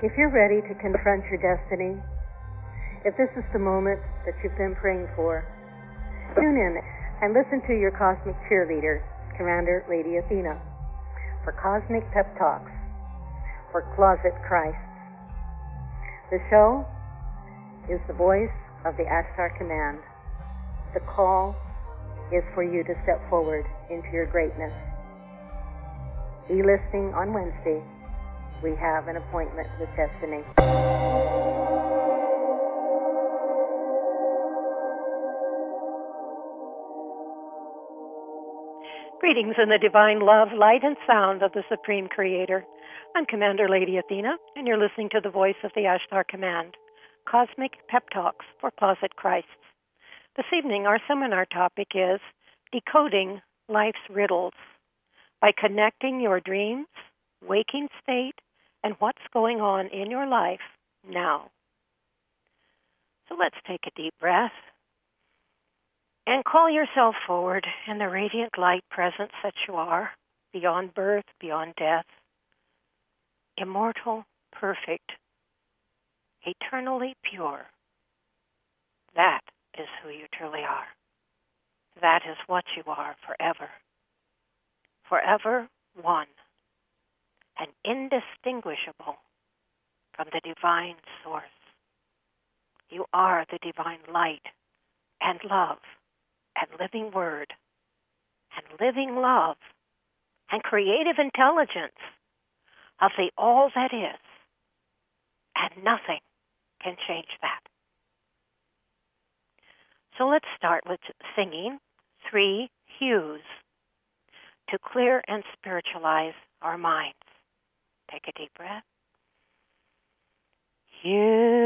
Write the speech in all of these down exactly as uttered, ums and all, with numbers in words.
If you're ready to confront your destiny, if this is the moment that you've been praying for, tune in and listen to your cosmic cheerleader, Commander Lady Athena, for Cosmic Pep Talks for Closet Christ. The show is the voice of the Ashtar Command. The call is for you to step forward into your greatness. Be listening on Wednesday. We have an appointment with destiny. Greetings in the divine love, light, and sound of the Supreme Creator. I'm Commander Lady Athena, and you're listening to the voice of the Ashtar Command, Cosmic Pep Talks for Closet Christs. This evening, our seminar topic is Decoding Life's Riddles by connecting your dreams, waking state, and what's going on in your life now. So let's take a deep breath and call yourself forward in the radiant light presence that you are, beyond birth, beyond death, immortal, perfect, eternally pure. That is who you truly are. That is what you are forever. Forever one, and indistinguishable from the divine source. You are the divine light and love and living word and living love and creative intelligence of the all that is, and nothing can change that. So let's start with singing three hues to clear and spiritualize our minds. Take a deep breath. You.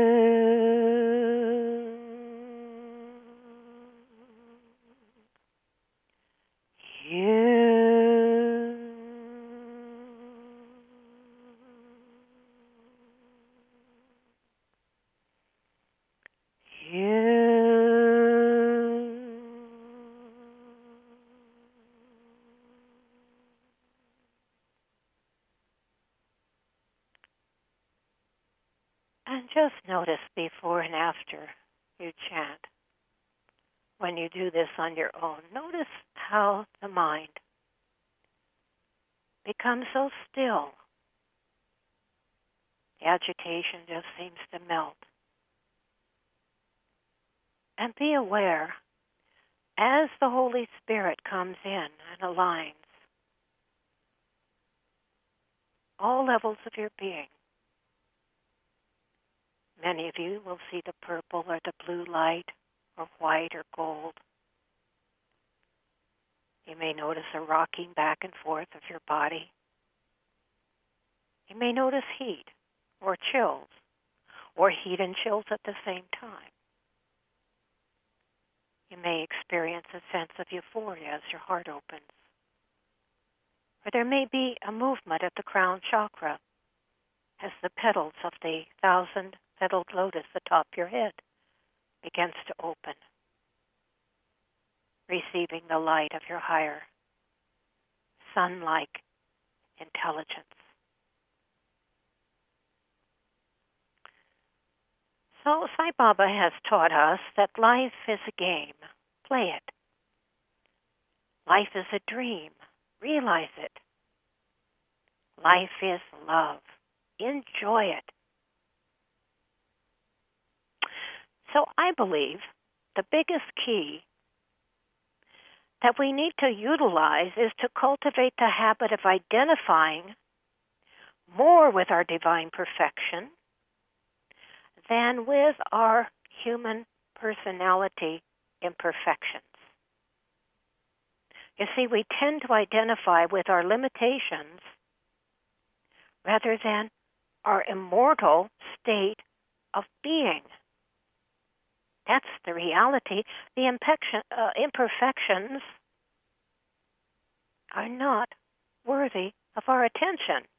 You. You. And just notice before and after you chant, when you do this on your own, notice how the mind becomes so still. The agitation just seems to melt. And be aware, as the Holy Spirit comes in and aligns all levels of your being. Many of you will see the purple or the blue light, or white or gold. You may notice a rocking back and forth of your body. You may notice heat or chills, or heat and chills at the same time. You may experience a sense of euphoria as your heart opens. Or there may be a movement at the crown chakra as the petals of the thousand-petaled lotus atop your head begins to open, receiving the light of your higher, sun-like intelligence. So Sai Baba has taught us that life is a game. Play it. Life is a dream. Realize it. Life is love. Enjoy it. So I believe the biggest key that we need to utilize is to cultivate the habit of identifying more with our divine perfection than with our human personality imperfections. You see, we tend to identify with our limitations rather than our immortal state of being. That's the reality. The impection, uh, imperfections are not worthy of our attention.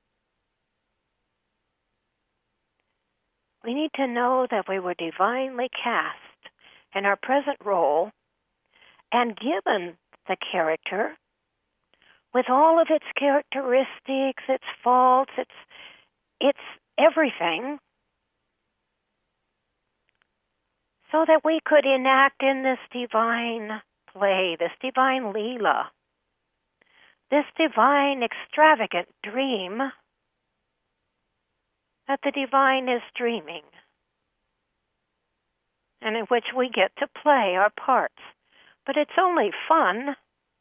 We need to know that we were divinely cast in our present role and given the character with all of its characteristics, its faults, its its everything so that we could enact in this divine play, this divine Leela, this divine extravagant dream that the divine is dreaming, and in which we get to play our parts. But it's only fun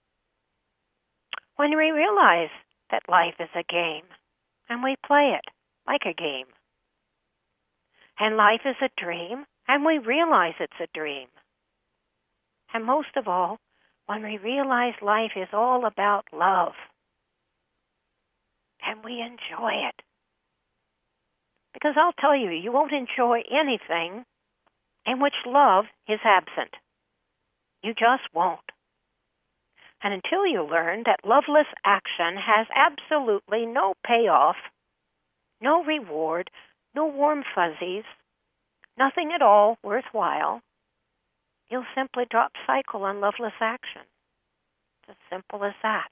when we realize that life is a game, and we play it like a game. And life is a dream, and we realize it's a dream. And most of all, when we realize life is all about love, and we enjoy it. Because I'll tell you, you won't enjoy anything in which love is absent. You just won't. And until you learn that loveless action has absolutely no payoff, no reward, no warm fuzzies, nothing at all worthwhile, you'll simply drop cycle on loveless action. It's as simple as that.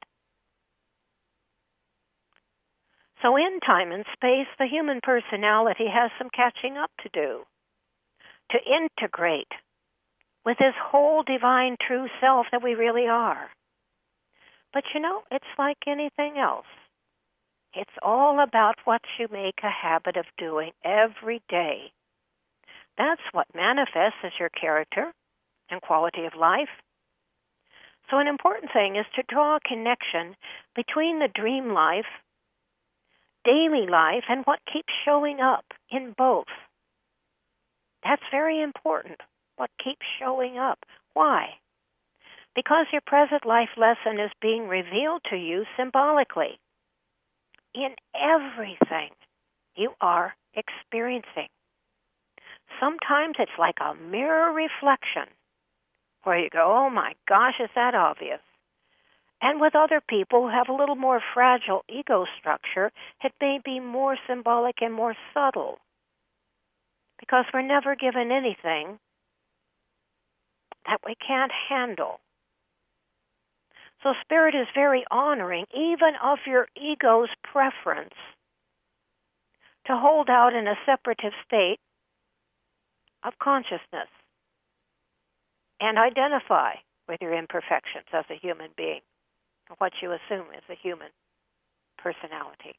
So in time and space, the human personality has some catching up to do, to integrate with this whole divine true self that we really are. But you know, it's like anything else. It's all about what you make a habit of doing every day. That's what manifests as your character and quality of life. So an important thing is to draw a connection between the dream life, daily life, and what keeps showing up in both. That's very important, what keeps showing up. Why? Because your present life lesson is being revealed to you symbolically in everything you are experiencing. Sometimes it's like a mirror reflection where you go, oh my gosh, is that obvious? And with other people who have a little more fragile ego structure, it may be more symbolic and more subtle, because we're never given anything that we can't handle. So Spirit is very honoring even of your ego's preference to hold out in a separative state of consciousness and identify with your imperfections as a human being, or what you assume is a human personality.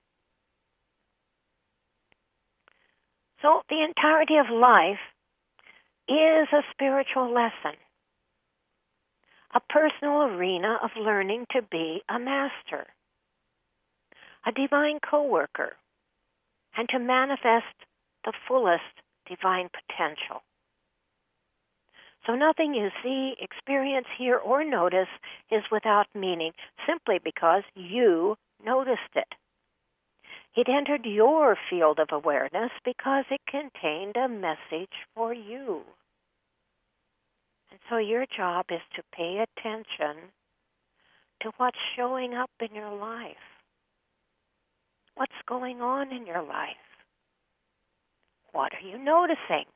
So the entirety of life is a spiritual lesson, a personal arena of learning to be a master, a divine co-worker, and to manifest the fullest divine potential. So nothing you see, experience, hear, or notice is without meaning, simply because you noticed it. It entered your field of awareness because it contained a message for you. And so your job is to pay attention to what's showing up in your life. What's going on in your life? What are you noticing?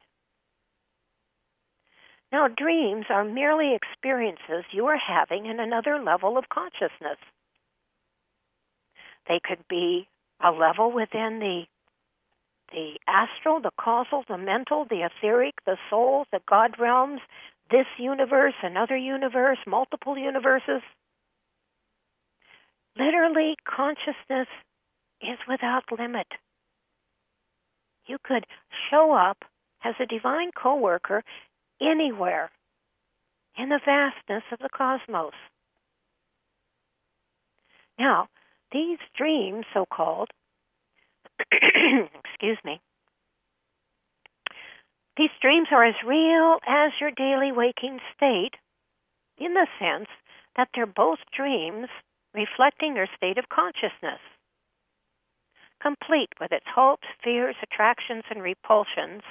Now, dreams are merely experiences you are having in another level of consciousness. They could be a level within the the astral, the causal, the mental, the etheric, the soul, the God realms, this universe, another universe, multiple universes. Literally, consciousness is without limit. You could show up as a divine co-worker anywhere in the vastness of the cosmos. Now, these dreams, so-called, excuse me, these dreams are as real as your daily waking state in the sense that they're both dreams reflecting your state of consciousness, complete with its hopes, fears, attractions, and repulsions,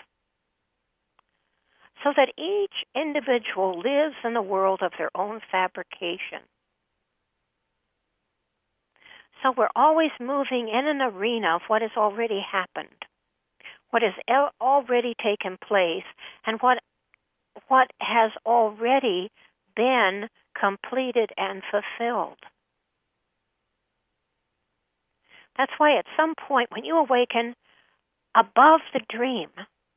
so that each individual lives in the world of their own fabrication. So we're always moving in an arena of what has already happened, what has already taken place, and what what has already been completed and fulfilled. That's why at some point when you awaken, above the dream,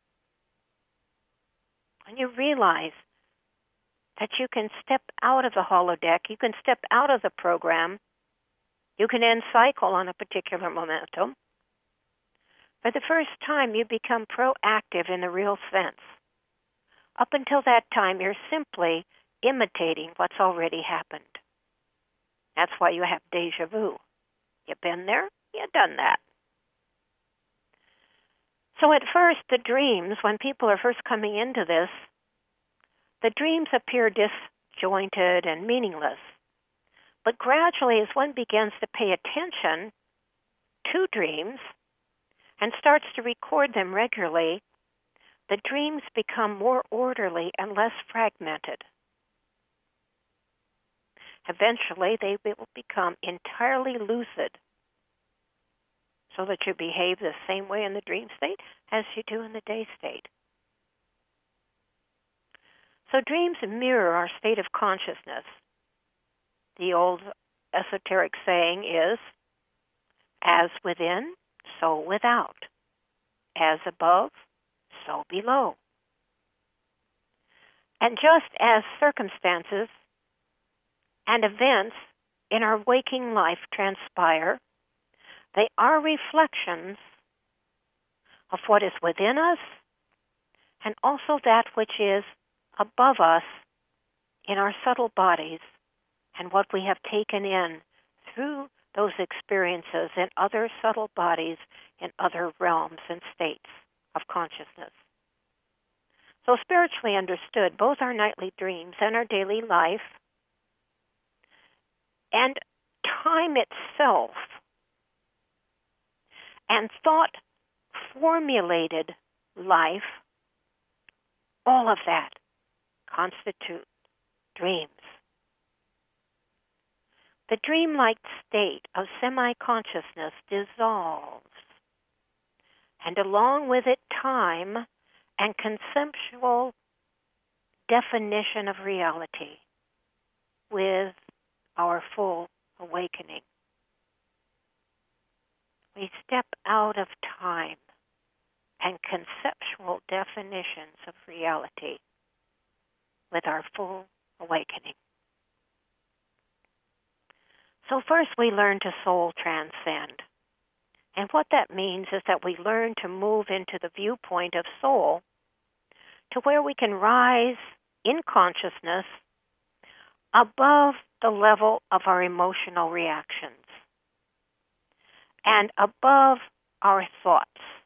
and you realize that you can step out of the holodeck, you can step out of the program, you can end cycle on a particular momentum. For the first time, you become proactive in the real sense. Up until that time, you're simply imitating what's already happened. That's why you have deja vu. You've been there, you've done that. So at first, the dreams, when people are first coming into this, the dreams appear disjointed and meaningless. But gradually, as one begins to pay attention to dreams and starts to record them regularly, the dreams become more orderly and less fragmented. Eventually, they will become entirely lucid, so that you behave the same way in the dream state as you do in the day state. So dreams mirror our state of consciousness. The old esoteric saying is, as within, so without. As above, so below. And just as circumstances and events in our waking life transpire, they are reflections of what is within us and also that which is above us in our subtle bodies and what we have taken in through those experiences in other subtle bodies in other realms and states of consciousness. So spiritually understood, both our nightly dreams and our daily life and time itself and thought-formulated life, all of that constitute dreams. The dreamlike state of semi-consciousness dissolves, and along with it time and conceptual definition of reality with our full awakening. We step out of time and conceptual definitions of reality with our full awakening. So first we learn to soul transcend. And what that means is that we learn to move into the viewpoint of soul to where we can rise in consciousness above the level of our emotional reactions and above our thoughts,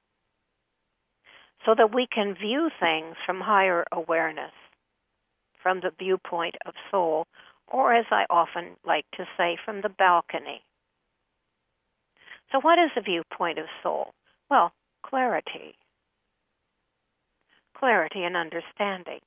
so that we can view things from higher awareness, from the viewpoint of soul, or as I often like to say, from the balcony. So what is the viewpoint of soul? Well, clarity. Clarity and understanding.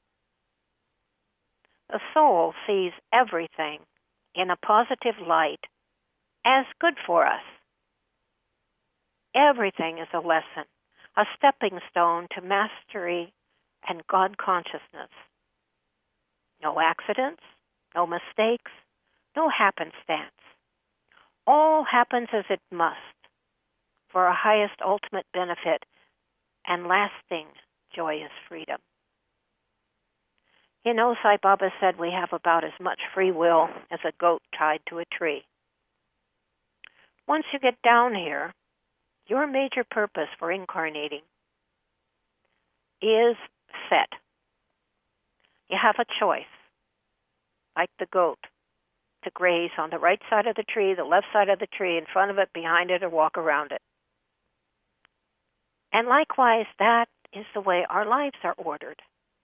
The soul sees everything in a positive light as good for us. Everything is a lesson, a stepping stone to mastery and God consciousness. No accidents, no mistakes, no happenstance. All happens as it must for our highest ultimate benefit and lasting joyous freedom. You know, Sai Baba said we have about as much free will as a goat tied to a tree. Once you get down here, your major purpose for incarnating is set. You have a choice, like the goat, to graze on the right side of the tree, the left side of the tree, in front of it, behind it, or walk around it. And likewise, that is the way our lives are ordered.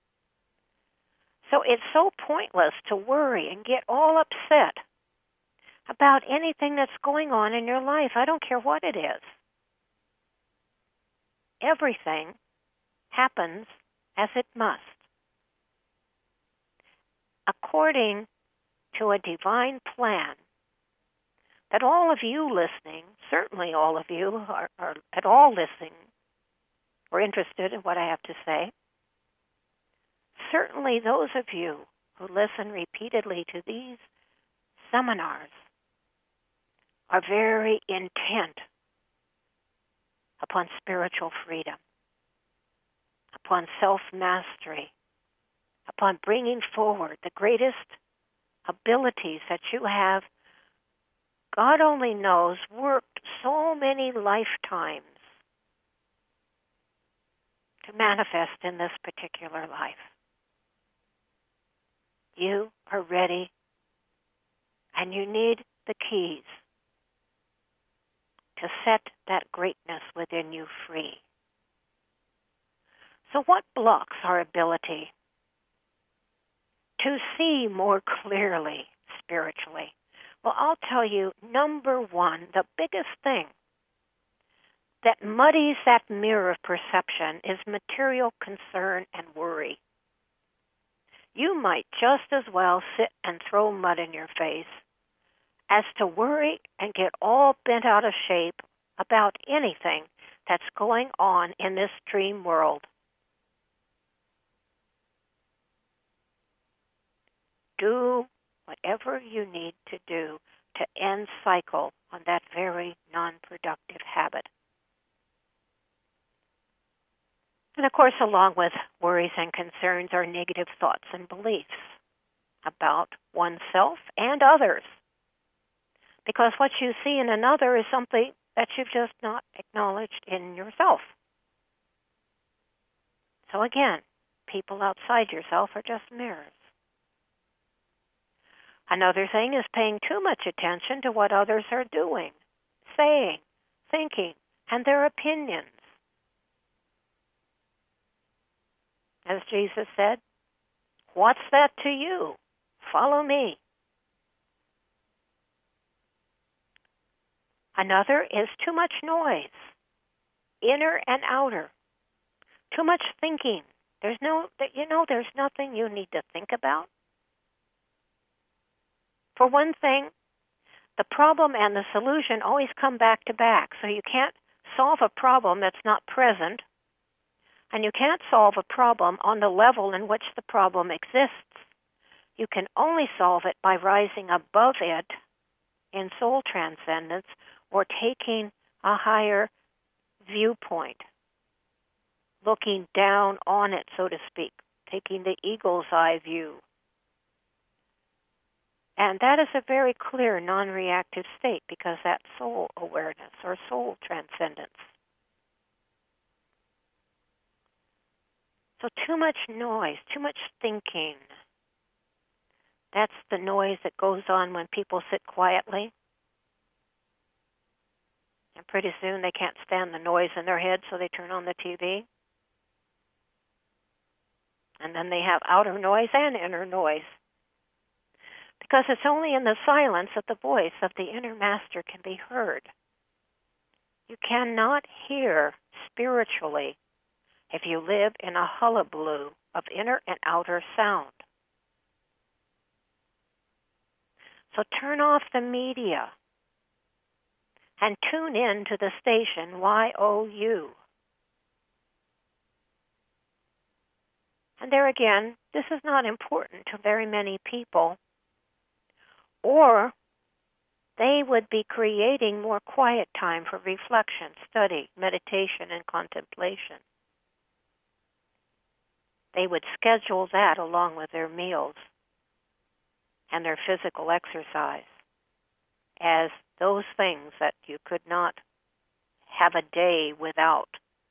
So it's so pointless to worry and get all upset about anything that's going on in your life. I don't care what it is. Everything happens as it must, according to a divine plan that all of you listening, certainly all of you are, are at all listening or interested in what I have to say, certainly those of you who listen repeatedly to these seminars are very intent upon spiritual freedom, upon self-mastery, upon bringing forward the greatest abilities that you have, God only knows, worked so many lifetimes to manifest in this particular life. You are ready, and you need the keys to set that greatness within you free. So what blocks our ability to see more clearly spiritually? Well, I'll tell you, number one, the biggest thing that muddies that mirror of perception is material concern and worry. You might just as well sit and throw mud in your face as to worry and get all bent out of shape about anything that's going on in this dream world. Do whatever you need to do to end cycle on that very non-productive habit. And of course, along with worries and concerns are negative thoughts and beliefs about oneself and others. Because what you see in another is something that you've just not acknowledged in yourself. So again, people outside yourself are just mirrors. Another thing is paying too much attention to what others are doing, saying, thinking, and their opinions. As Jesus said, "What's that to you? Follow me." Another is too much noise, inner and outer. Too much thinking. There's no, you know, there's nothing you need to think about. For one thing, the problem and the solution always come back to back, so you can't solve a problem that's not present, and you can't solve a problem on the level in which the problem exists. You can only solve it by rising above it in soul transcendence or taking a higher viewpoint, looking down on it, so to speak, taking the eagle's eye view. And that is a very clear non-reactive state because that's soul awareness or soul transcendence. So too much noise, too much thinking. That's the noise that goes on when people sit quietly. And pretty soon they can't stand the noise in their head, so they turn on the T V. And then they have outer noise and inner noise. Because it's only in the silence that the voice of the inner master can be heard. You cannot hear spiritually if you live in a hullabaloo of inner and outer sound. So turn off the media and tune in to the station Y O U. And there again, this is not important to very many people, or they would be creating more quiet time for reflection, study, meditation, and contemplation. They would schedule that along with their meals and their physical exercise as those things that you could not have a day without.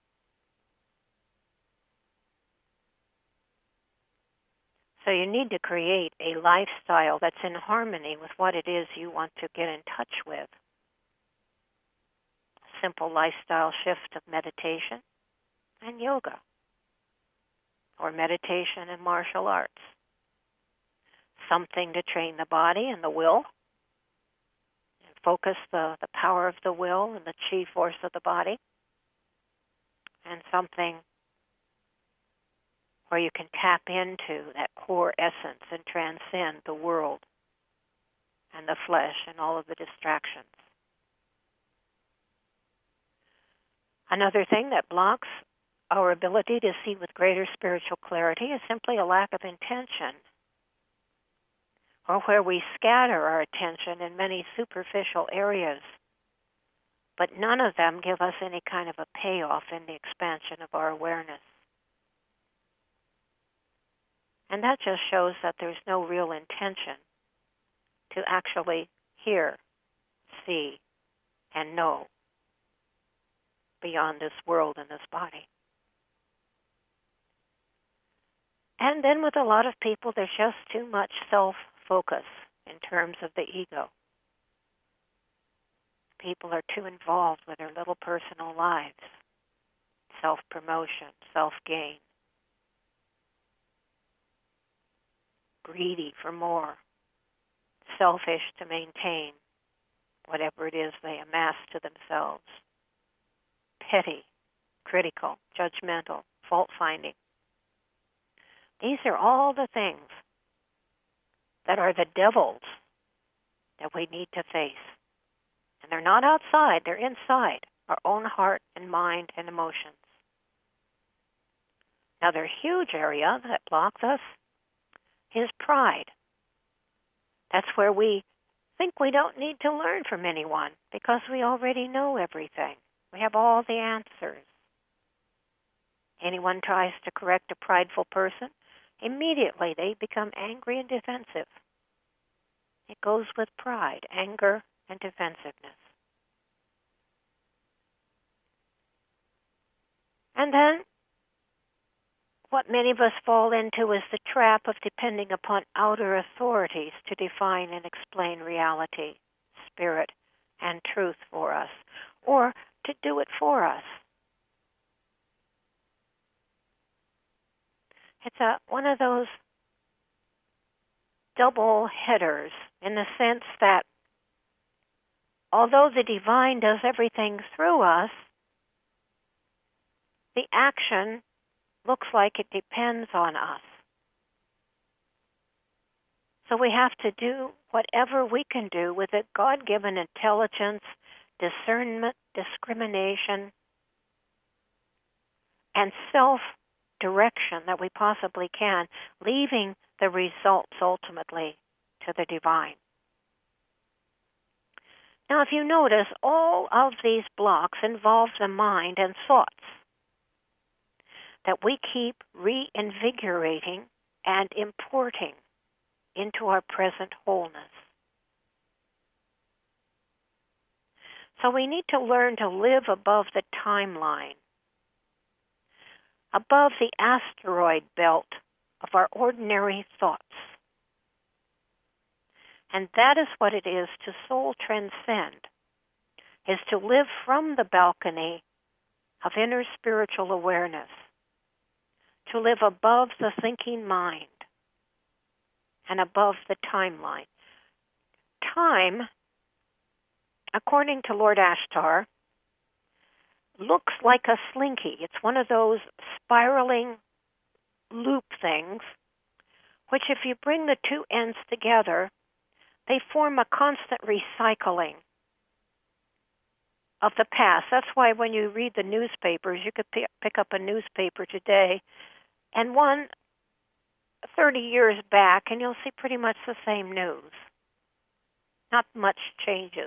So you need to create a lifestyle that's in harmony with what it is you want to get in touch with. A simple lifestyle shift of meditation and yoga, or meditation and martial arts. Something to train the body and the will, and focus the, the power of the will and the chi force of the body, and something where you can tap into that core essence and transcend the world and the flesh and all of the distractions. Another thing that blocks our ability to see with greater spiritual clarity is simply a lack of intention, or where we scatter our attention in many superficial areas but none of them give us any kind of a payoff in the expansion of our awareness. And that just shows that there's no real intention to actually hear, see, and know beyond this world and this body. And then with a lot of people, there's just too much self-focus in terms of the ego. People are too involved with their little personal lives, self-promotion, self-gain, greedy for more, selfish to maintain whatever it is they amass to themselves, petty, critical, judgmental, fault-finding. These are all the things that are the devils that we need to face. And they're not outside, they're inside our own heart and mind and emotions. Another huge area that blocks us is pride. That's where we think we don't need to learn from anyone because we already know everything. We have all the answers. Anyone tries to correct a prideful person, immediately they become angry and defensive. It goes with pride, anger, and defensiveness. And then, what many of us fall into is the trap of depending upon outer authorities to define and explain reality, spirit, and truth for us, or to do it for us. It's a, one of those double headers in the sense that although the divine does everything through us, the action looks like it depends on us. So we have to do whatever we can do with a God-given intelligence, discernment, discrimination, and self-direction that we possibly can, leaving the results ultimately to the divine. Now, if you notice, all of these blocks involve the mind and thoughts that we keep reinvigorating and importing into our present wholeness. So we need to learn to live above the timeline, above the asteroid belt of our ordinary thoughts. And that is what it is to soul transcend, is to live from the balcony of inner spiritual awareness, to live above the thinking mind and above the timeline. Time, according to Lord Ashtar, looks like a slinky. It's one of those spiraling loop things, which if you bring the two ends together, they form a constant recycling of the past. That's why when you read the newspapers, you could pick up a newspaper today and one thirty years back, and you'll see pretty much the same news. Not much changes.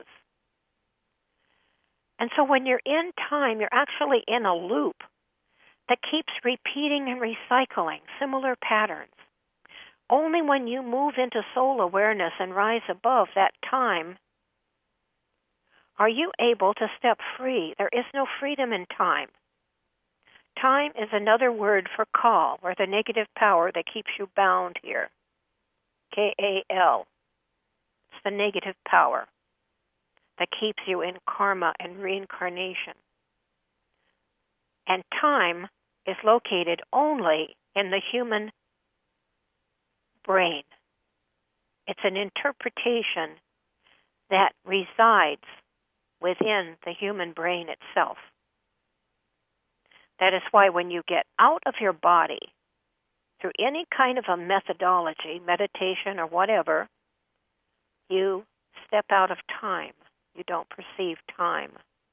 And so when you're in time, you're actually in a loop that keeps repeating and recycling similar patterns. Only when you move into soul awareness and rise above that time are you able to step free. There is no freedom in time. Time is another word for Kal, or the negative power that keeps you bound here. K A L. It's the negative power that keeps you in karma and reincarnation. And time is located only in the human brain. It's an interpretation that resides within the human brain itself. That is why when you get out of your body through any kind of a methodology, meditation or whatever, you step out of time. You don't perceive time.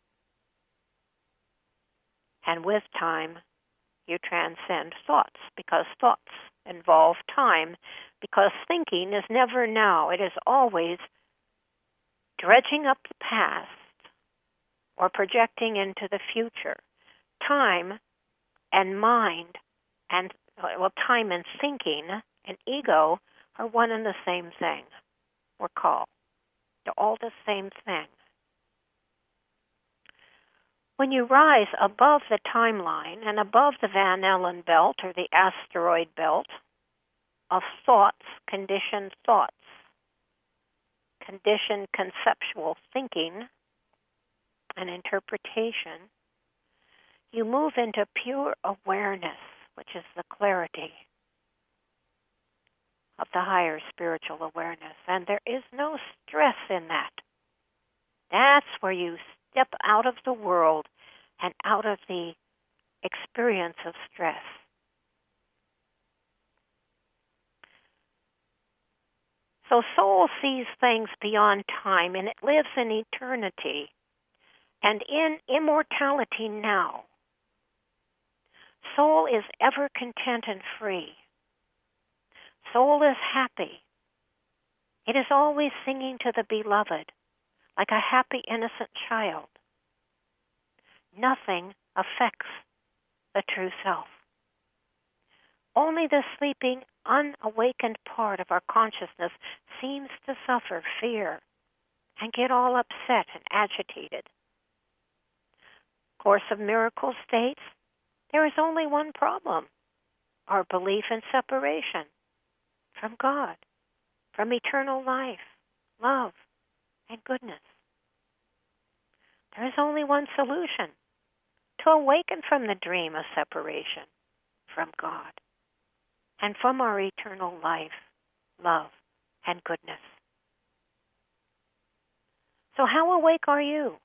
And with time, you transcend thoughts, because thoughts involve time, because thinking is never now. It is always dredging up the past or projecting into the future. Time and mind and, well, time and thinking and ego are one and the same thing. We're called. They're all the same thing. When you rise above the timeline and above the Van Allen belt or the asteroid belt of thoughts, conditioned thoughts, conditioned conceptual thinking and interpretation, you move into pure awareness, which is the clarity of the higher spiritual awareness. And there is no stress in that. That's where you step out of the world and out of the experience of stress. So soul sees things beyond time, and it lives in eternity and in immortality now. Soul is ever content and free. Soul is happy. It is always singing to the beloved, like a happy, innocent child. Nothing affects the true self. Only the sleeping, unawakened part of our consciousness seems to suffer fear and get all upset and agitated. Course of Miracles states there is only one problem: our belief in separation from God, from eternal life, love, and goodness. There is only one solution: to awaken from the dream of separation from God and from our eternal life, love, and goodness. So how awake are you?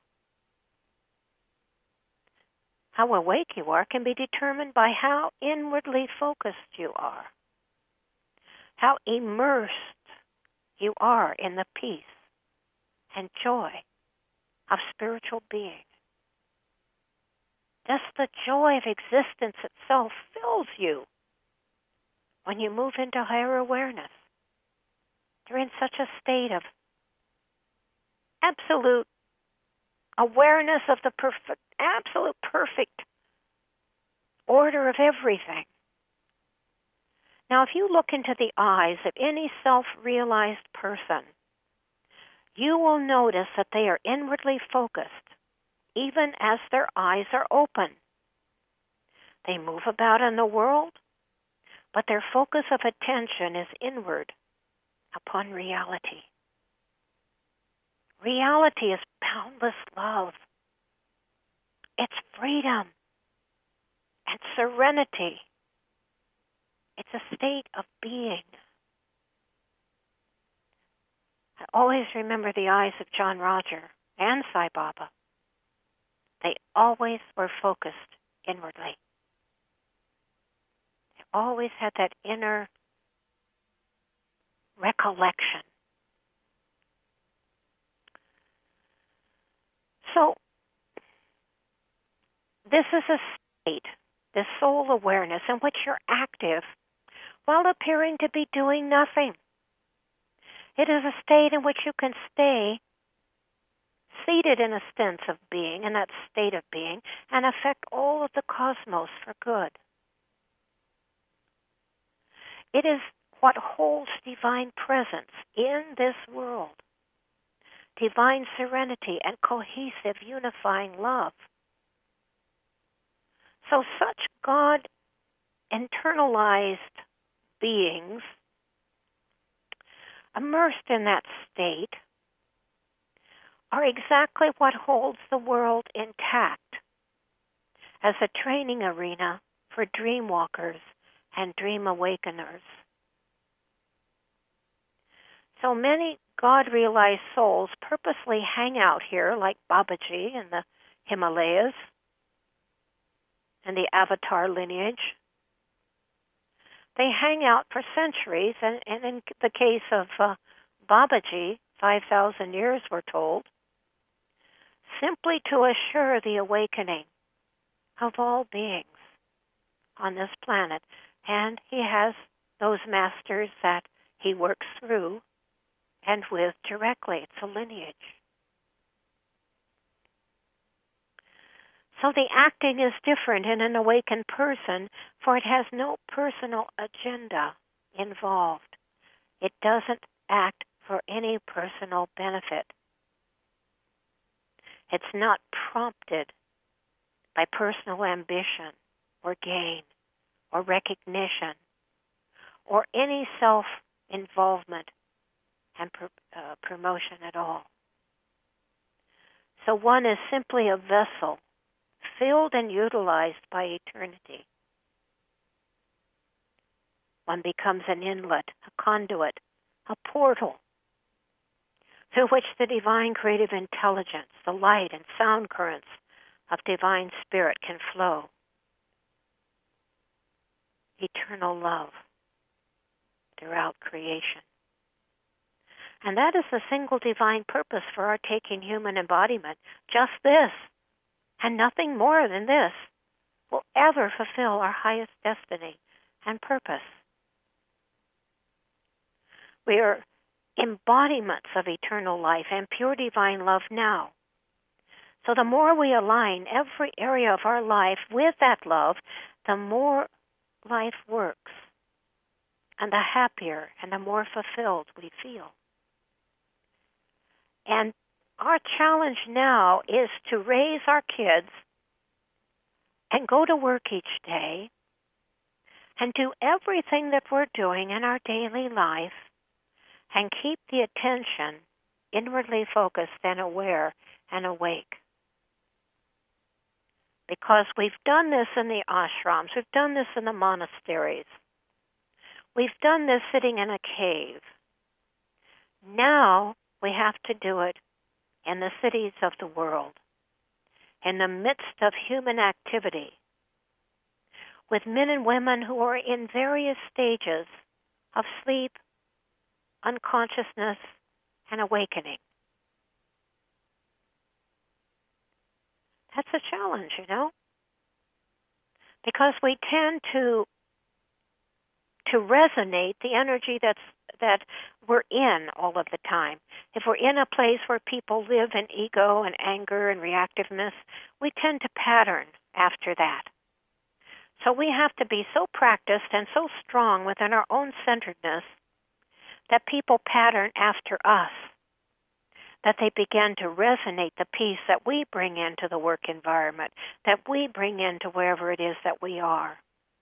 How awake you are can be determined by how inwardly focused you are, how immersed you are in the peace and joy of spiritual being. Just the joy of existence itself fills you when you move into higher awareness. You're in such a state of absolute awareness of the perfect, absolute perfect order of everything. Now, if you look into the eyes of any self-realized person, you will notice that they are inwardly focused, even as their eyes are open. They move about in the world, but their focus of attention is inward upon reality. Reality is boundless love. It's freedom and serenity. It's a state of being. I always remember the eyes of John Roger and Sai Baba. They always were focused inwardly. They always had that inner recollection. So, this is a state, this soul awareness, in which you're active while appearing to be doing nothing. It is a state in which you can stay seated in a sense of being, in that state of being, and affect all of the cosmos for good. It is what holds divine presence in this world, divine serenity and cohesive, unifying love. So such God internalized beings, immersed in that state, are exactly what holds the world intact as a training arena for dream walkers and dream awakeners. So many God-realized souls purposely hang out here, like Babaji in the Himalayas and the Avatar lineage. They hang out for centuries, and, and in the case of uh, Babaji, five thousand years, we're told, simply to assure the awakening of all beings on this planet. And he has those masters that he works through and with directly. It's a lineage. So the acting is different in an awakened person, for it has no personal agenda involved. It doesn't act for any personal benefit. It's not prompted by personal ambition or gain or recognition or any self-involvement and pr- uh, promotion at all. So one is simply a vessel filled and utilized by eternity. One becomes an inlet, a conduit, a portal through which the divine creative intelligence, the light and sound currents of divine spirit can flow. Eternal love throughout creation. And that is the single divine purpose for our taking human embodiment. Just this, and nothing more than this, will ever fulfill our highest destiny and purpose. We are embodiments of eternal life and pure divine love now. So the more we align every area of our life with that love, the more life works, and the happier and the more fulfilled we feel. And our challenge now is to raise our kids and go to work each day and do everything that we're doing in our daily life and keep the attention inwardly focused and aware and awake. Because we've done this in the ashrams, we've done this in the monasteries, we've done this sitting in a cave. Now we have to do it in the cities of the world, in the midst of human activity, with men and women who are in various stages of sleep, unconsciousness, and awakening. That's a challenge, you know, because we tend to to resonate the energy that's that we're in all of the time. If we're in a place where people live in ego and anger and reactiveness, we tend to pattern after that. So we have to be so practiced and so strong within our own centeredness that people pattern after us, that they begin to resonate the peace that we bring into the work environment, that we bring into wherever it is that we are.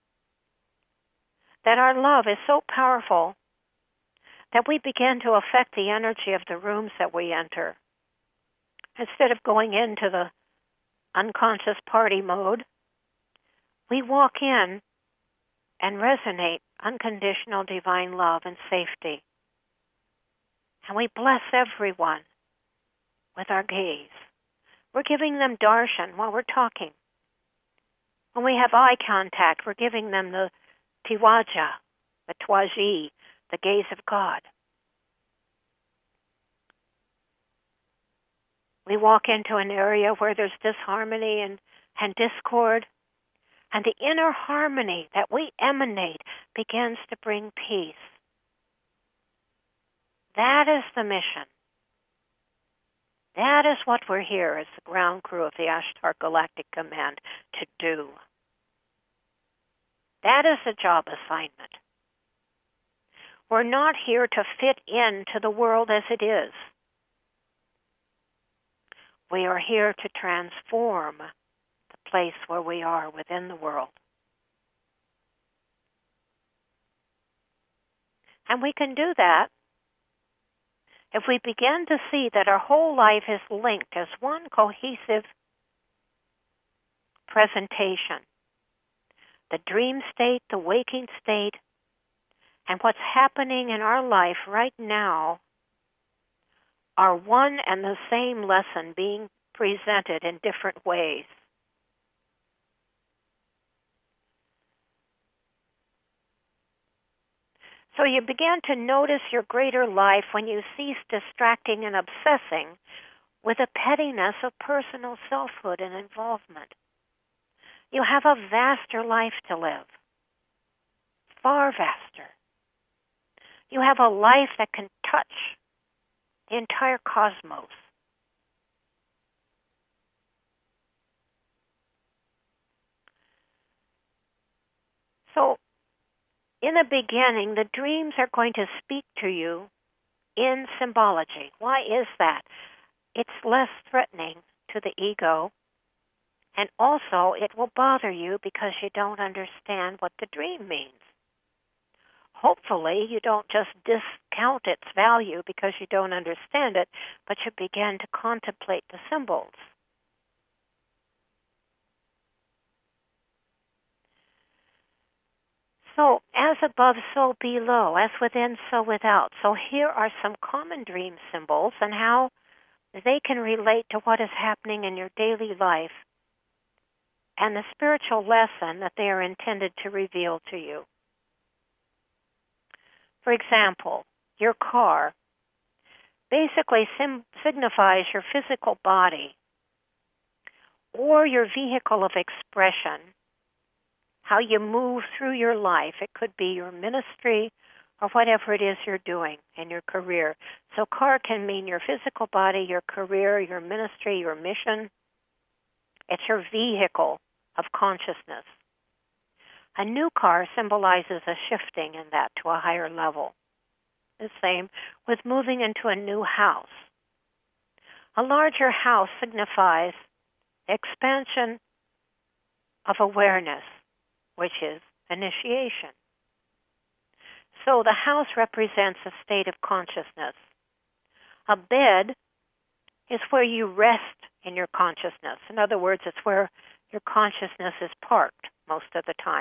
That our love is so powerful that we begin to affect the energy of the rooms that we enter. Instead of going into the unconscious party mode, we walk in and resonate unconditional divine love and safety. And we bless everyone with our gaze. We're giving them darshan while we're talking. When we have eye contact, we're giving them the tiwaja, the twaji, the gaze of God. We walk into an area where there's disharmony and, and discord, and the inner harmony that we emanate begins to bring peace. That is the mission. That is what we're here as the ground crew of the Ashtar Galactic Command to do. That is a job assignment. We're not here to fit into the world as it is. We are here to transform the place where we are within the world. And we can do that if we begin to see that our whole life is linked as one cohesive presentation. The dream state, the waking state, and what's happening in our life right now are one and the same lesson being presented in different ways. So you begin to notice your greater life when you cease distracting and obsessing with the pettiness of personal selfhood and involvement. You have a vaster life to live, far vaster. You have a life that can touch the entire cosmos. So, in the beginning, the dreams are going to speak to you in symbology. Why is that? It's less threatening to the ego, and also it will bother you because you don't understand what the dream means. Hopefully, you don't just discount its value because you don't understand it, but you begin to contemplate the symbols. So, as above, so below, as within, so without. So here are some common dream symbols and how they can relate to what is happening in your daily life and the spiritual lesson that they are intended to reveal to you. For example, your car basically sim- signifies your physical body or your vehicle of expression, how you move through your life. It could be your ministry or whatever it is you're doing in your career. So car can mean your physical body, your career, your ministry, your mission. It's your vehicle of consciousness. A new car symbolizes a shifting in that to a higher level. The same with moving into a new house. A larger house signifies expansion of awareness, which is initiation. So the house represents a state of consciousness. A bed is where you rest in your consciousness. In other words, it's where your consciousness is parked most of the time.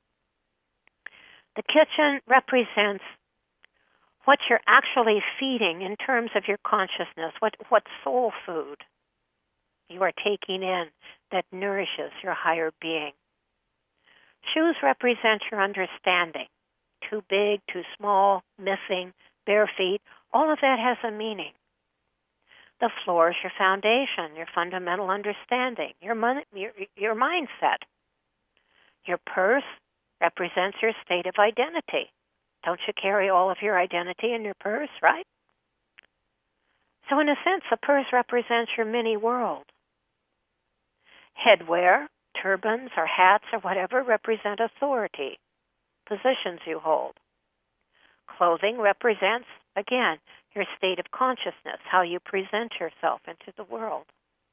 The kitchen represents what you're actually feeding in terms of your consciousness, what, what soul food you are taking in that nourishes your higher being. Shoes represent your understanding. Too big, too small, missing, bare feet, all of that has a meaning. The floor is your foundation, your fundamental understanding, your, mon- your, your mindset. Your purse represents your state of identity. Don't you carry all of your identity in your purse, right? So in a sense, the purse represents your mini world. Headwear, turbans or hats or whatever represent authority, positions you hold. Clothing represents, again, your state of consciousness, how you present yourself into the world.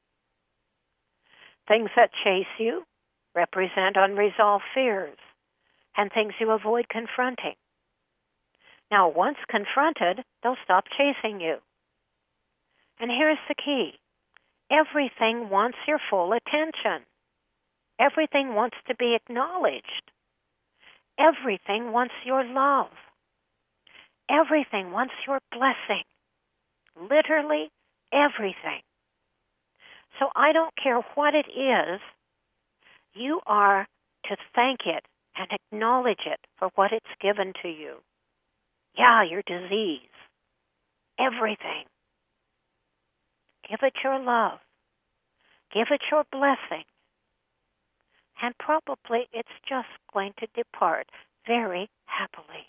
Things that chase you represent unresolved fears and things you avoid confronting. Now, once confronted, they'll stop chasing you. And here's the key. Everything wants your full attention. Everything wants to be acknowledged. Everything wants your love. Everything wants your blessing. Literally everything. So I don't care what it is, you are to thank it and acknowledge it for what it's given to you. Yeah, your disease. Everything. Give it your love. Give it your blessing. And probably it's just going to depart very happily.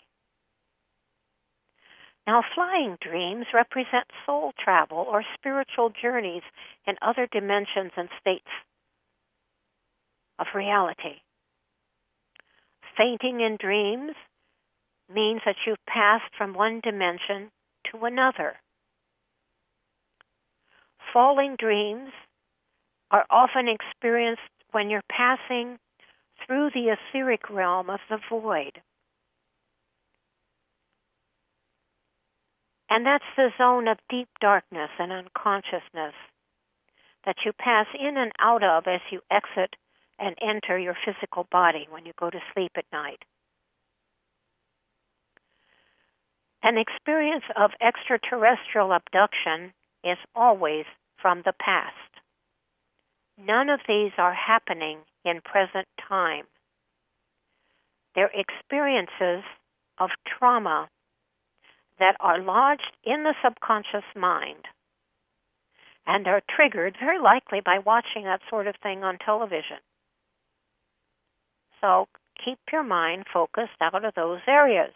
Now, flying dreams represent soul travel or spiritual journeys in other dimensions and states of reality. Fainting in dreams means that you've passed from one dimension to another. Falling dreams are often experienced when you're passing through the etheric realm of the void. And that's the zone of deep darkness and unconsciousness that you pass in and out of as you exit and enter your physical body when you go to sleep at night. An experience of extraterrestrial abduction is always from the past. None of these are happening in present time. They're experiences of trauma that are lodged in the subconscious mind and are triggered very likely by watching that sort of thing on television. So keep your mind focused out of those areas.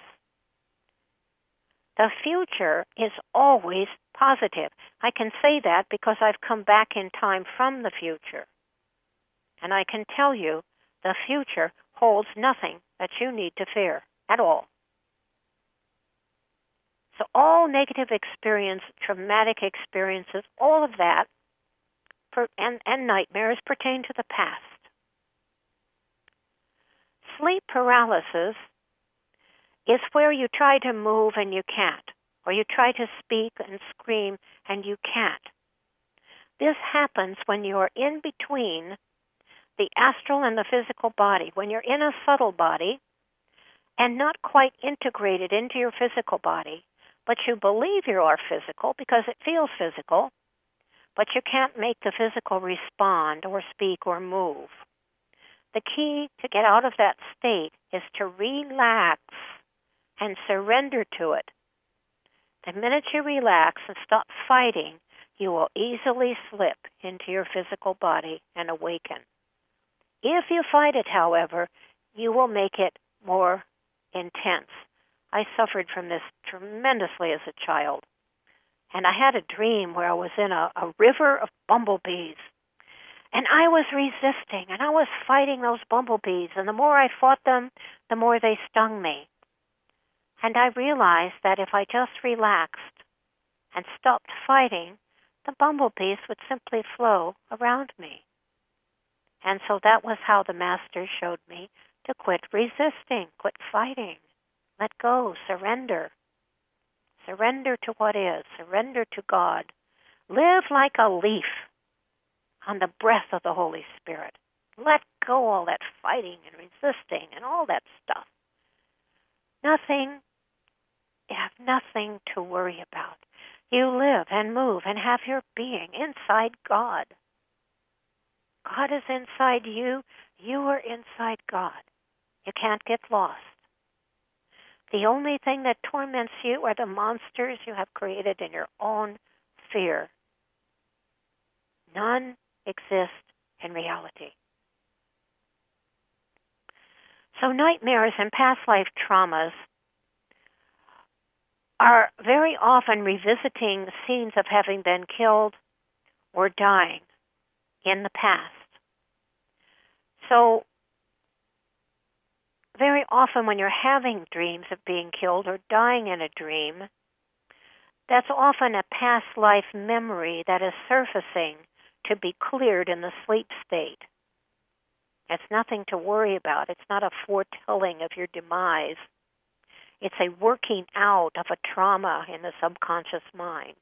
The future is always positive. I can say that because I've come back in time from the future. And I can tell you the future holds nothing that you need to fear at all. So all negative experience, traumatic experiences, all of that, per, and, and nightmares pertain to the past. Sleep paralysis is where you try to move and you can't, or you try to speak and scream and you can't. This happens when you're in between the astral and the physical body, when you're in a subtle body and not quite integrated into your physical body, but you believe you are physical because it feels physical, but you can't make the physical respond or speak or move. The key to get out of that state is to relax and surrender to it. The minute you relax and stop fighting, you will easily slip into your physical body and awaken. If you fight it, however, you will make it more intense. I suffered from this tremendously as a child. And I had a dream where I was in a, a river of bumblebees. And I was resisting, and I was fighting those bumblebees. And the more I fought them, the more they stung me. And I realized that if I just relaxed and stopped fighting, the bumblebees would simply flow around me. And so that was how the Master showed me to quit resisting, quit fighting, let go, surrender. Surrender to what is, surrender to God. Live like a leaf on the breath of the Holy Spirit. Let go all that fighting and resisting and all that stuff. Nothing, you have nothing to worry about. You live and move and have your being inside God. God is inside you. You are inside God. You can't get lost. The only thing that torments you are the monsters you have created in your own fear. None exist in reality. So nightmares and past life traumas are very often revisiting scenes of having been killed or dying in the past. So very often when you're having dreams of being killed or dying in a dream, that's often a past life memory that is surfacing to be cleared in the sleep state. It's nothing to worry about. It's not a foretelling of your demise. It's a working out of a trauma in the subconscious mind.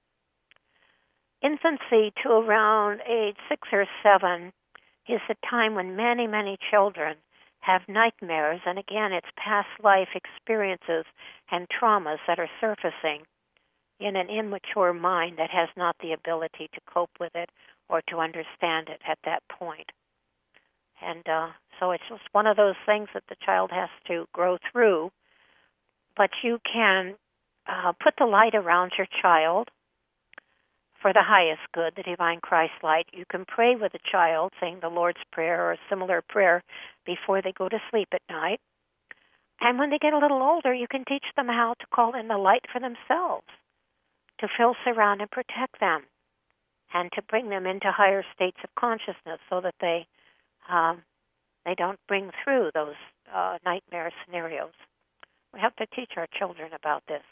Infancy to around age six or seven is a time when many, many children have nightmares, and again, it's past life experiences and traumas that are surfacing in an immature mind that has not the ability to cope with it or to understand it at that point. And uh, so it's just one of those things that the child has to grow through. But you can uh, put the light around your child for the highest good, the divine Christ light. You can pray with the child, saying the Lord's Prayer or a similar prayer before they go to sleep at night. And when they get a little older, you can teach them how to call in the light for themselves, to fill, surround, and protect them, and to bring them into higher states of consciousness so that they um, they don't bring through those uh, nightmare scenarios. We have to teach our children about this.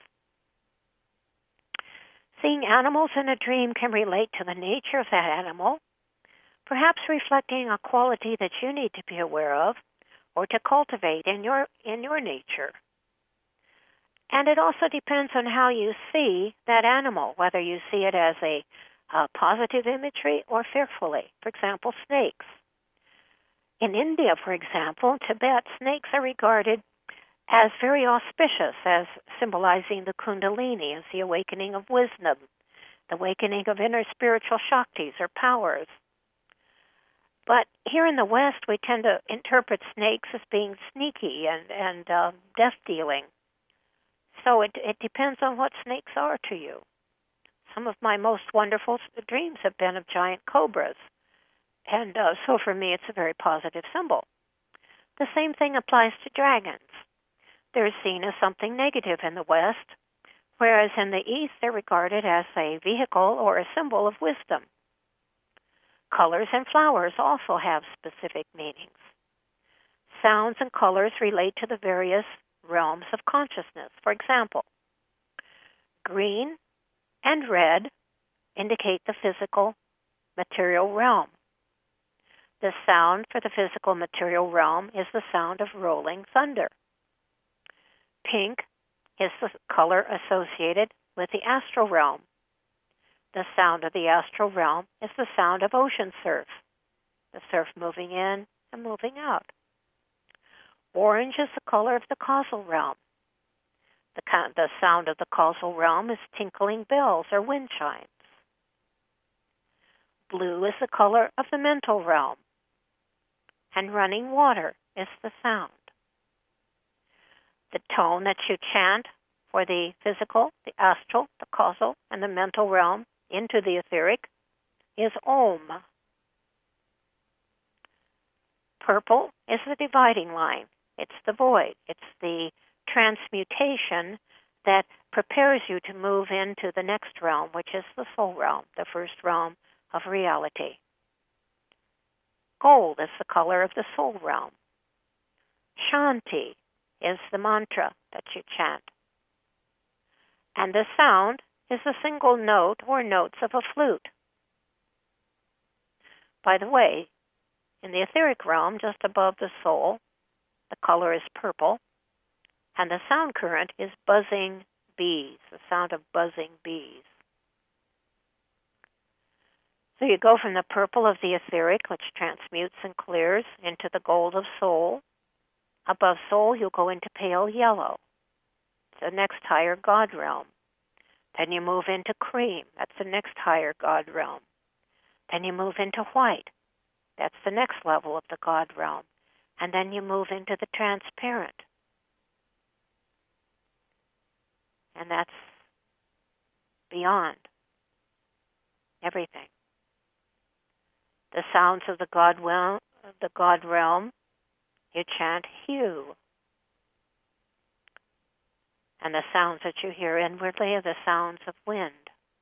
Seeing animals in a dream can relate to the nature of that animal, perhaps reflecting a quality that you need to be aware of or to cultivate in your in your nature. And it also depends on how you see that animal, whether you see it as a uh, positive imagery or fearfully. For example, snakes. In India, for example, Tibet, snakes are regarded as very auspicious, as symbolizing the Kundalini, as the awakening of wisdom, the awakening of inner spiritual Shaktis or powers. But here in the West, we tend to interpret snakes as being sneaky and, and uh, death-dealing. So it, it depends on what snakes are to you. Some of my most wonderful dreams have been of giant cobras. And uh, so for me, it's a very positive symbol. The same thing applies to dragons. They're seen as something negative in the West, whereas in the East, they're regarded as a vehicle or a symbol of wisdom. Colors and flowers also have specific meanings. sounds and colors relate to the various realms of consciousness. For example, green and red indicate the physical material realm. The sound for the physical material realm is the sound of rolling thunder. Pink is the color associated with the astral realm. The sound of the astral realm is the sound of ocean surf, the surf moving in and moving out. Orange is the color of the causal realm. The, the sound of the causal realm is tinkling bells or wind chimes. Blue is the color of the mental realm, and running water is the sound. The tone that you chant for the physical, the astral, the causal, and the mental realm into the etheric is Om. Purple is the dividing line. It's the void. It's the transmutation that prepares you to move into the next realm, which is the soul realm, the first realm of reality. Gold is the color of the soul realm. Shanti is the mantra that you chant. And the sound is a single note or notes of a flute. By the way, in the etheric realm, just above the soul, the color is purple, and the sound current is buzzing bees, the sound of buzzing bees. So you go from the purple of the etheric, which transmutes and clears, into the gold of soul. Above soul, you'll go into pale yellow, the next higher God realm. Then you move into cream. That's the next higher God realm. Then you move into white. That's the next level of the God realm. And then you move into the transparent. And that's beyond everything. The sounds of the God realm, the God realm, you chant hue. And the sounds that you hear inwardly are the sounds of wind,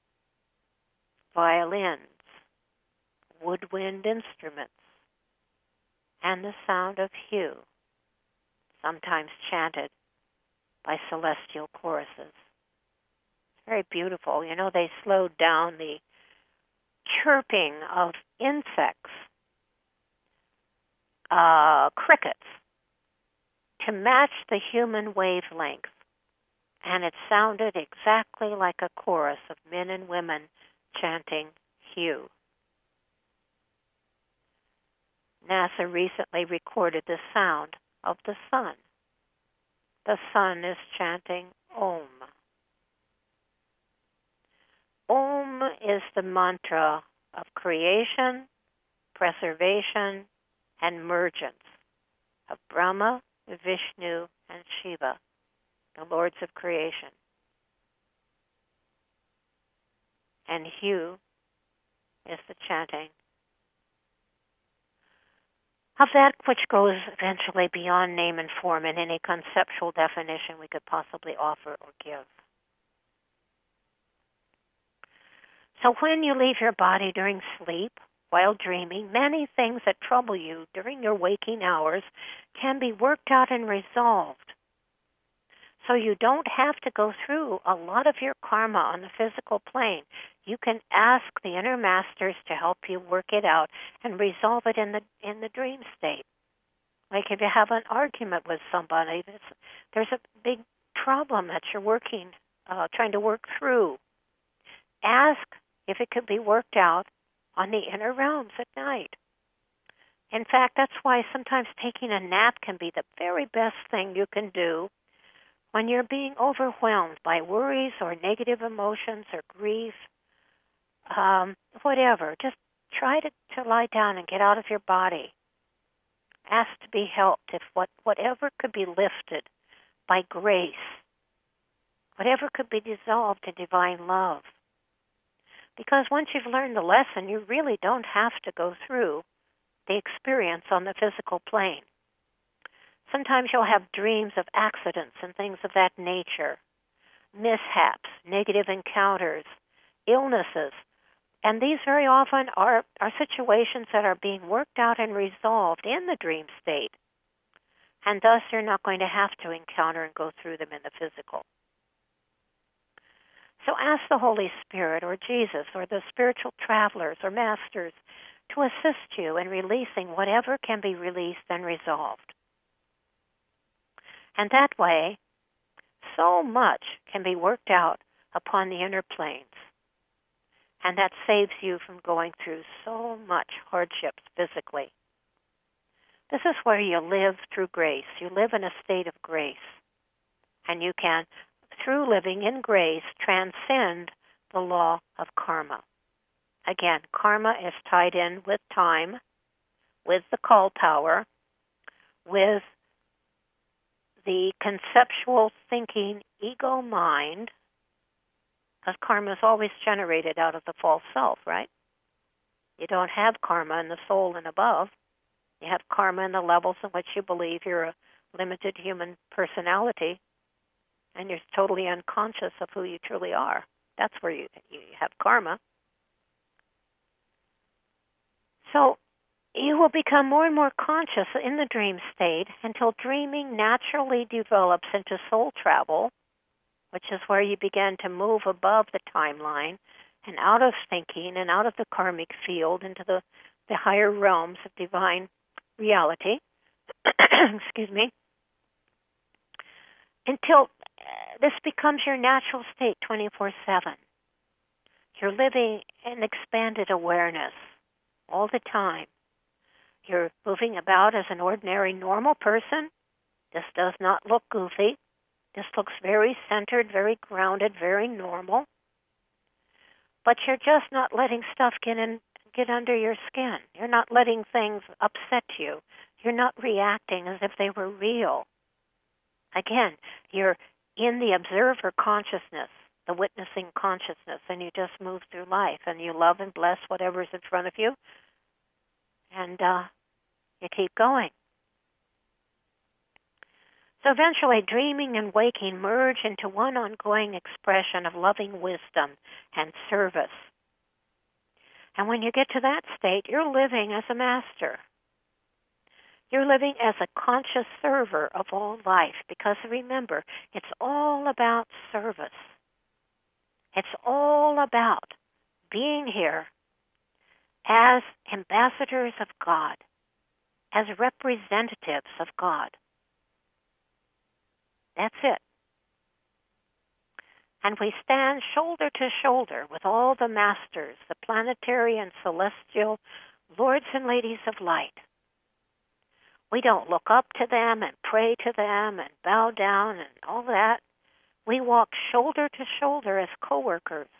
violins, woodwind instruments, and the sound of hue, sometimes chanted by celestial choruses. It's very beautiful. You know, they slowed down the chirping of insects, uh, crickets, to match the human wavelength. And it sounded exactly like a chorus of men and women chanting hue. NASA recently recorded the sound of the sun. The sun is chanting Om. Om is the mantra of creation, preservation, and emergence of Brahma, Vishnu, and Shiva, the lords of creation. And hue is the chanting of that which goes eventually beyond name and form in any conceptual definition we could possibly offer or give. So when you leave your body during sleep, while dreaming, many things that trouble you during your waking hours can be worked out and resolved. So you don't have to go through a lot of your karma on the physical plane. You can ask the inner masters to help you work it out and resolve it in the in the dream state. Like if you have an argument with somebody, there's a big problem that you're working, uh, trying to work through. Ask if it could be worked out on the inner realms at night. In fact, that's why sometimes taking a nap can be the very best thing you can do when you're being overwhelmed by worries or negative emotions or grief, um, whatever. Just try to, to lie down and get out of your body. Ask to be helped if what, whatever could be lifted by grace, whatever could be dissolved in divine love. Because once you've learned the lesson, you really don't have to go through the experience on the physical plane. Sometimes you'll have dreams of accidents and things of that nature, mishaps, negative encounters, illnesses. And these very often are, are situations that are being worked out and resolved in the dream state. and thus you're not going to have to encounter and go through them in the physical. So ask the Holy Spirit or Jesus or the spiritual travelers or masters to assist you in releasing whatever can be released and resolved. And that way, so much can be worked out upon the inner planes. And that saves you from going through so much hardships physically. This is where you live through grace. You live in a state of grace. And you can, through living in grace, transcend the law of karma. Again, karma is tied in with time, with the call power, with the conceptual thinking ego mind, because karma is always generated out of the false self, right? You don't have karma in the soul and above. You have karma in the levels in which you believe you're a limited human personality, and you're totally unconscious of who you truly are. That's where you, you have karma. So you will become more and more conscious in the dream state until dreaming naturally develops into soul travel, which is where you begin to move above the timeline and out of thinking and out of the karmic field into the, the higher realms of divine reality. Excuse me. Until this becomes your natural state twenty-four seven. You're living in expanded awareness all the time. You're moving about as an ordinary, normal person. This does not look goofy. This looks very centered, very grounded, very normal. But you're just not letting stuff get in, get under your skin. You're not letting things upset you. You're not reacting as if they were real. Again, you're in the observer consciousness, the witnessing consciousness, and you just move through life, and you love and bless whatever's in front of you, and uh, you keep going. So eventually, dreaming and waking merge into one ongoing expression of loving wisdom and service. And when you get to that state, you're living as a master. You're living as a conscious server of all life, because remember, it's all about service. It's all about being here as ambassadors of God, as representatives of God. That's it. And we stand shoulder to shoulder with all the masters, the planetary and celestial lords and ladies of light. We don't look up to them and pray to them and bow down and all that. We walk shoulder to shoulder as co-workers.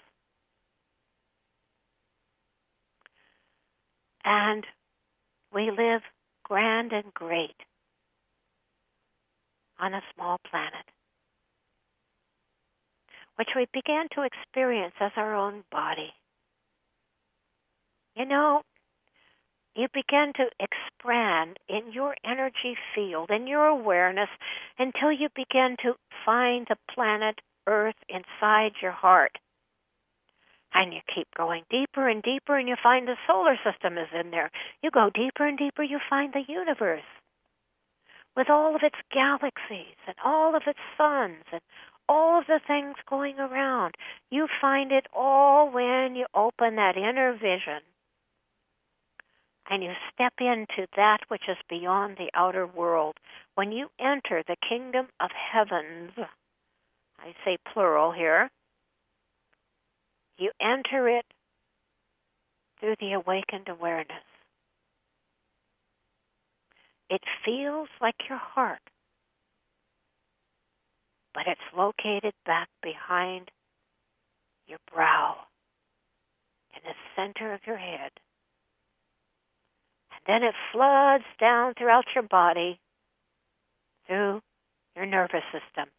And we live grand and great on a small planet, which we began to experience as our own body. You know, you begin to expand in your energy field, in your awareness, until you begin to find the planet Earth inside your heart. And you keep going deeper and deeper, and you find the solar system is in there. You go deeper and deeper, you find the universe with all of its galaxies and all of its suns and all of the things going around. You find it all when you open that inner vision and you step into that which is beyond the outer world. When you enter the kingdom of heavens, I say plural here, you enter it through the awakened awareness. It feels like your heart, but it's located back behind your brow, in the center of your head. And then it floods down throughout your body, through your nervous system.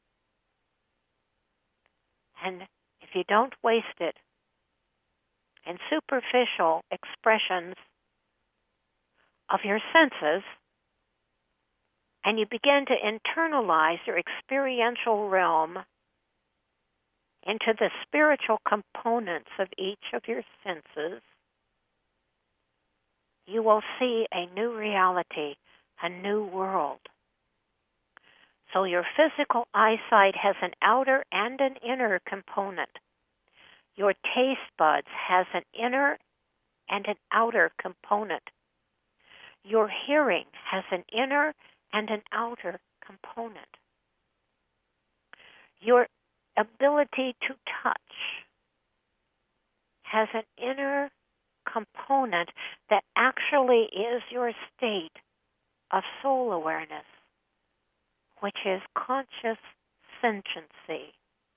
And if you don't waste it in superficial expressions of your senses, and you begin to internalize your experiential realm into the spiritual components of each of your senses, you will see a new reality, a new world. So your physical eyesight has an outer and an inner component. Your taste buds has an inner and an outer component. Your hearing has an inner and an outer component. Your ability to touch has an inner component that actually is your state of soul awareness, which is conscious sentiency.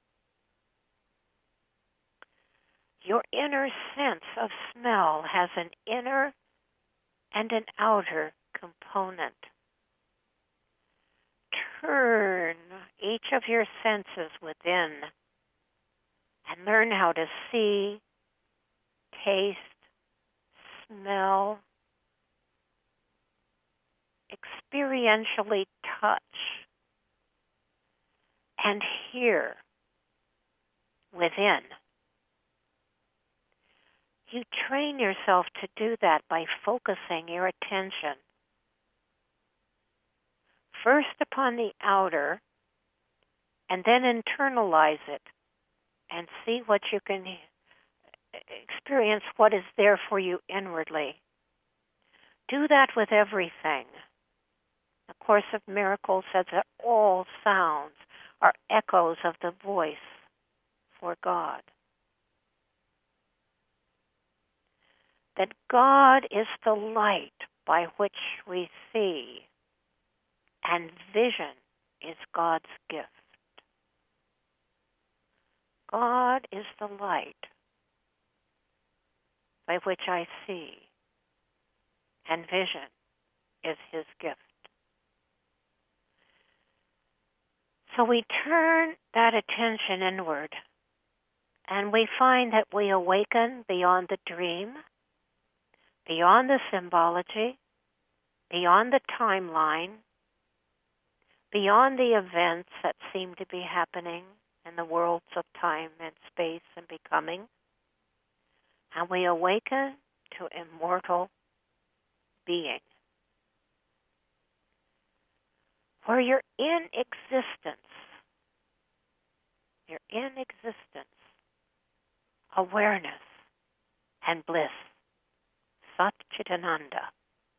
Your inner sense of smell has an inner and an outer component. Turn each of your senses within and learn how to see, taste, smell, experientially touch, and hear within. You train yourself to do that by focusing your attention first upon the outer, and then internalize it and see what you can experience, what is there for you inwardly. Do that with everything. The Course of Miracles says that all sounds are echoes of the voice for God. That God is the light by which we see, and vision is God's gift. God is the light by which I see, and vision is His gift. So we turn that attention inward, and we find that we awaken beyond the dream, beyond the symbology, beyond the timeline, beyond the events that seem to be happening in the worlds of time and space and becoming, and we awaken to immortal being, where you're in existence. You're in existence, awareness and bliss, Satchitananda.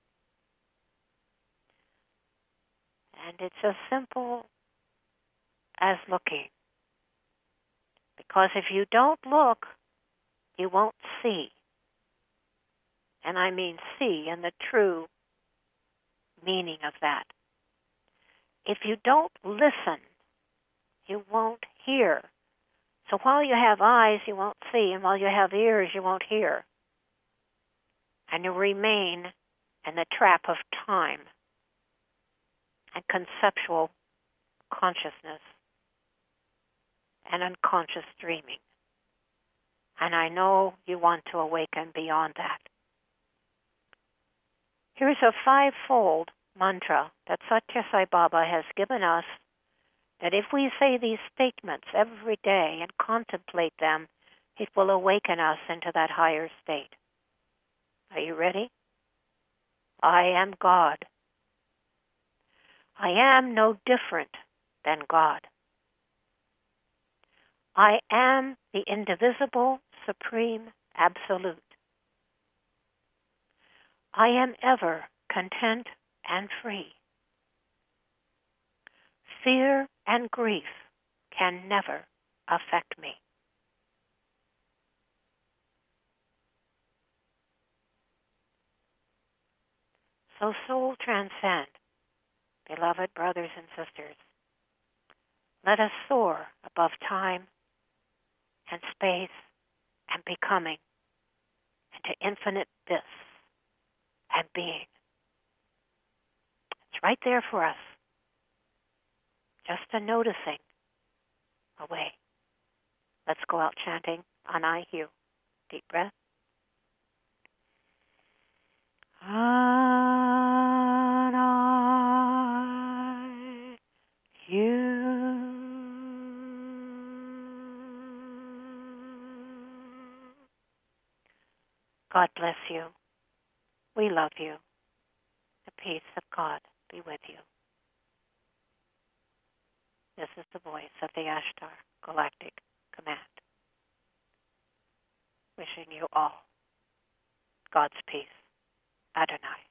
And it's as simple as looking. Because if you don't look, you won't see. And I mean see in the true meaning of that. If you don't listen, you won't hear. So while you have eyes, you won't see, and while you have ears, you won't hear. And you remain in the trap of time and conceptual consciousness and unconscious dreaming. And I know you want to awaken beyond that. Here's a five-fold mantra that Satya Sai Baba has given us, that if we say these statements every day and contemplate them, it will awaken us into that higher state. Are you ready? I am God. I am no different than God. I am the indivisible, supreme, absolute. I am ever content and free. Fear and grief can never affect me. So soul transcend, beloved brothers and sisters. Let us soar above time and space and becoming into infinite bliss and being. It's right there for us. Just a noticing away. Let's go out chanting Anai Hu. Deep breath. Anai Hu. God bless you. We love you. The peace of God be with you. This is the voice of the Ashtar Galactic Command. Wishing you all God's peace. Adonai.